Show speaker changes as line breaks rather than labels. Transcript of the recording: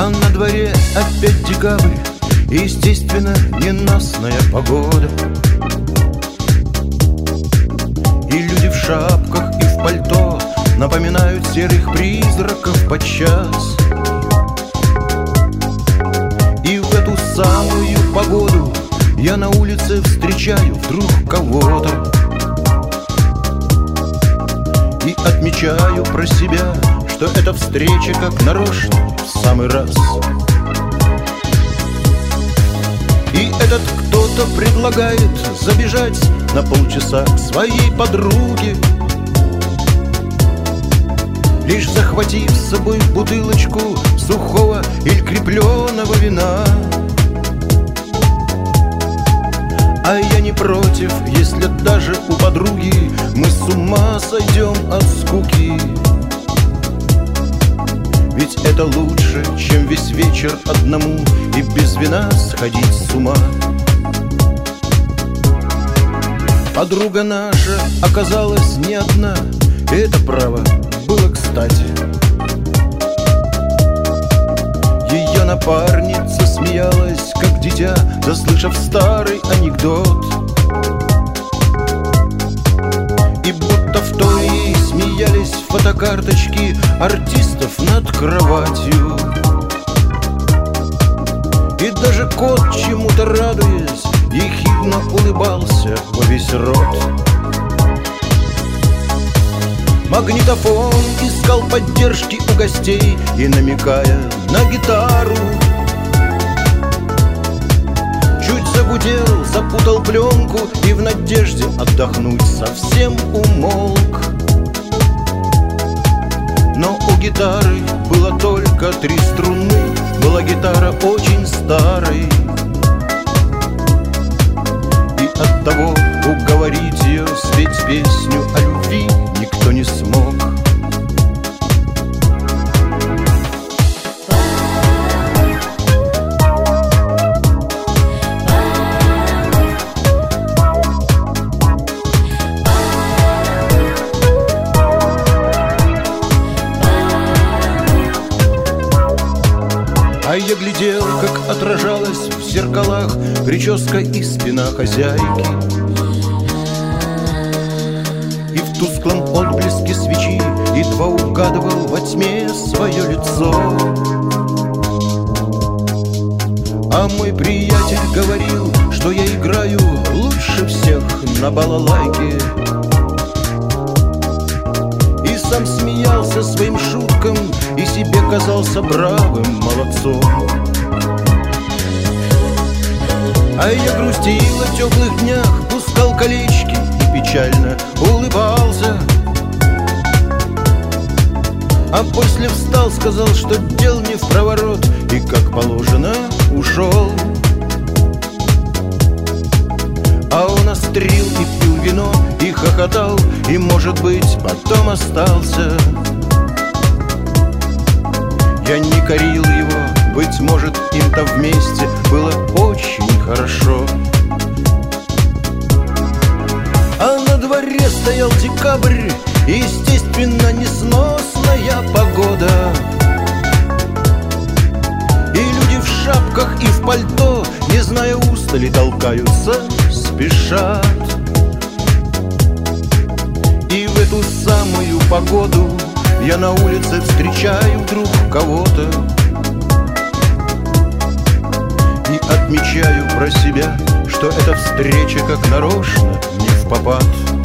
А на дворе опять декабрь, естественно, ненастная погода. И люди в шапках и в пальто напоминают серых призраков подчас. И в эту самую погоду я на улице встречаю вдруг кого-то и отмечаю про себя, что эта встреча как нарочно в самый раз. И этот кто-то предлагает забежать на полчаса к своей подруге, лишь захватив с собой бутылочку сухого или крепленого вина. А я не против, если даже у подруги мы с ума сойдем от скуки. Ведь это лучше, чем весь вечер одному и без вина сходить с ума. Подруга наша оказалась не одна, и это право было кстати. Ее напарница смеялась, как дитя, заслышав старый анекдот. И будто в той ей смеялись фотокарточки артистов над кроватью. И даже кот, чему-то радуясь, ехидно улыбался во весь рот. Магнитофон искал поддержки у гостей и, намекая на гитару, чуть загудел, запутал пленку и в надежде отдохнуть совсем умолк. Но у гитары было только 3 струны, была гитара очень старой, и оттого уговорить ее спеть песню о любви никто не смог. А я глядел, как отражалась в зеркалах прическа и спина хозяйки, и в тусклом отблеске свечи едва угадывал во тьме свое лицо. А мой приятель говорил, что я играю лучше всех на балалайке, и сам смеялся своим шуткам и себе казался бравым молодцом. А я грустил о теплых днях, пускал колечки и печально улыбался. А после встал, сказал, что дел не в проворот, и как положено ушел. А он острил и пил вино, и хохотал, и, может быть, потом остался. Я не корил его, быть может, им-то вместе было очень хорошо. А на дворе стоял декабрь, и, естественно, несносная погода. И люди в шапках и в пальто, не зная устали, толкаются, спешат. И в эту самую погоду я на улице встречаю вдруг кого-то и отмечаю про себя, что эта встреча как нарочно не впопад.